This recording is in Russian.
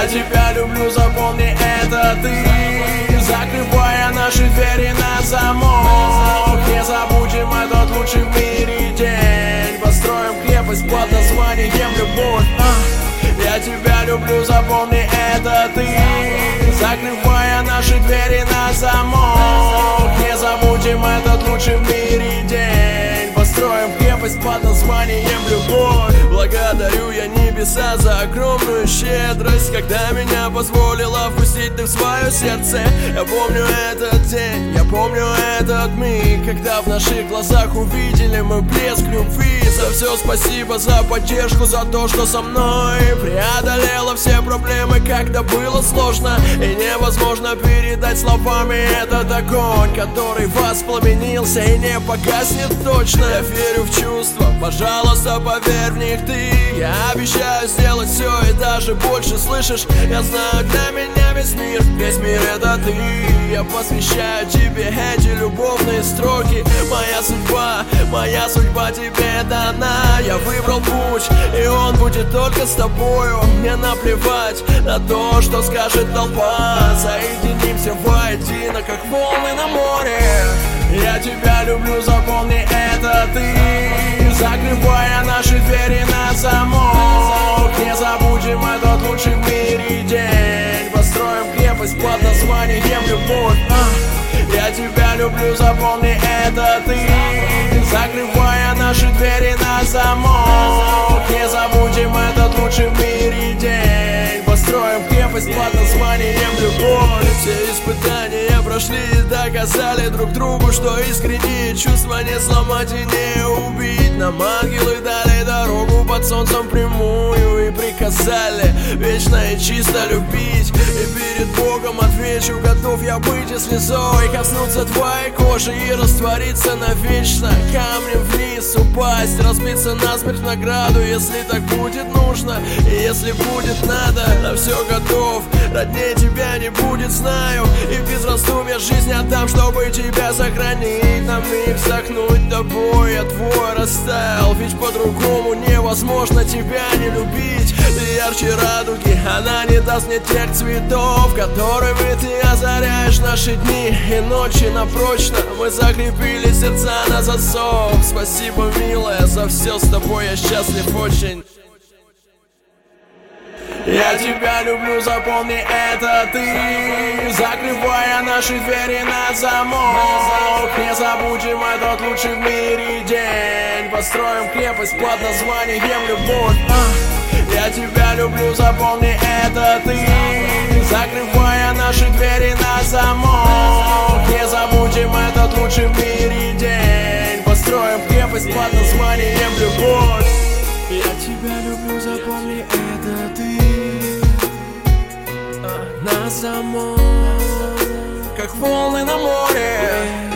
тебя люблю, запомни это ты, закрывая наши двери на замок. Не забудем этот лучший в мире день, построим крепость под названием любовь. Я тебя люблю, запомни это ты, закрывая наши двери на замок. Не забудем этот лучший в мире день, построим крепость под названием любовь. Благодарю я небеса за огромную щедрость, когда меня позволила впустить ты в свое сердце. Я помню этот день, я помню этот миг, когда в наших глазах увидели мы блеск любви. За все спасибо, за поддержку, за то, что со мной преодолела все проблемы, когда было сложно и невозможно передать словами этот огонь, который воспламенился и не погаснет точно. Я верю в чувства, пожалуйста, поверь в них ты. Я обещаю сделать все и даже больше, слышишь? Я знаю, для меня весь мир это ты. Я посвящаю тебе эти любовные строки. Моя судьба тебе дана. Я выбрал путь, и он будет только с тобою. Мне наплевать на то, что скажет толпа. Соединимся воедино, как волны на море. Я тебя люблю, запомни это ты, закрывая наши двери на замок. Не забудем этот лучший в мире день, построим крепость под названием любовь. Я тебя люблю, запомни это ты, закрывая наши двери на замок. Не забудем этот лучший в мире день, построим крепость под названием любовь. Все испытания прошли и доказали друг другу, что искренние чувства не сломать и не убить. Нам ангелы дали дорогу под солнцем прямую и приказали вечно и чисто любить. И перед Богом отвечу, готов я быть и слезой коснуться твоей кожи и раствориться навечно. Камнем вниз упасть, разбиться насмерть в награду, если так будет нужно и если будет надо. На все готов, роднее тебя не будет, знаю, и без раздумья жизнь отдам, чтобы тебя сохранить. На миг вздохнуть тобой, я твой растаял, ведь по-другому невозможно тебя не любить. Ты ярче радуги, она не даст мне тех цветов, которыми ты озаряешь наши дни и ночи напрочно. Мы закрепили сердца на засов. Спасибо, милая, за все, с тобой я счастлив очень. Я тебя люблю, запомни это ты, закрывая наши двери на замок. Не забудем этот лучший в мире день, построим крепость под названием любовь. Я тебя люблю, запомни это ты, закрывая наши двери на замок. Не забудем этот лучший в мире день, построим крепость под названием любовь. Я тебя люблю, запомни это ты, на замок, как волны на море.